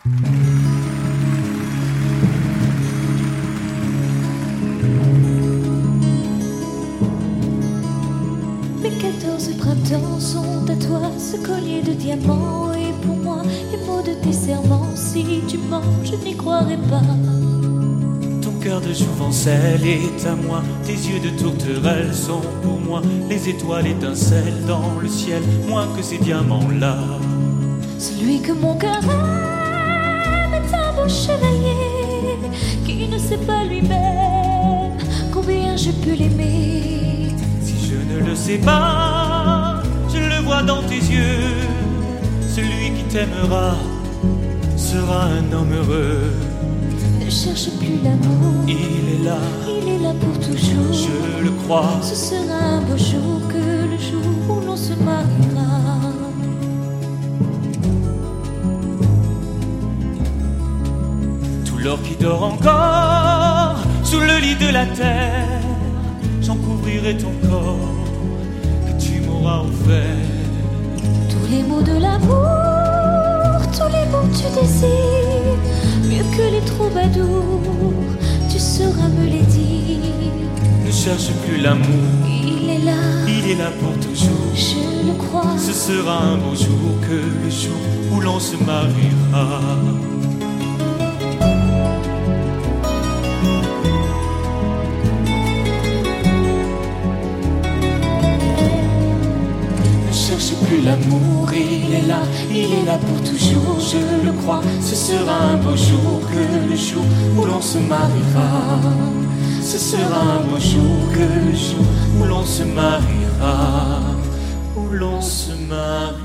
Mes 14 printemps sont à toi, ce collier de diamants. Et pour moi, les mots de tes serments. Si tu mens, je n'y croirai pas. Ton cœur de jouvencelle est à moi. Tes yeux de tourterelle sont pour moi. Les étoiles étincellent dans le ciel, moins que ces diamants-là. Celui que mon cœur aime est un beau chevalier qui ne sait pas lui-même combien j'ai pu l'aimer. Si je ne le sais pas, je le vois dans tes yeux. Celui qui t'aimera sera un homme heureux. Ne cherche plus l'amour, Il est là pour toujours. je le crois. Ce sera un beau jour que le jour où l'on se mariera. Tout l'or qui dort encore sous le lit de la terre, j'en couvrirai ton corps que tu m'auras offert. Tous les mots de l'amour, tous les mots que tu désires, mieux que les troubadours, tu sauras me les dire. Ne cherche plus l'amour, Il est là pour toujours. je le crois. Ce sera un beau jour que le jour où l'on se mariera. Ne cherche plus l'amour, il est là pour toujours, je le crois. Ce sera un beau jour que le jour où l'on se mariera. Ce sera un beau jour que le jour où l'on se mariera, où l'on se mariera.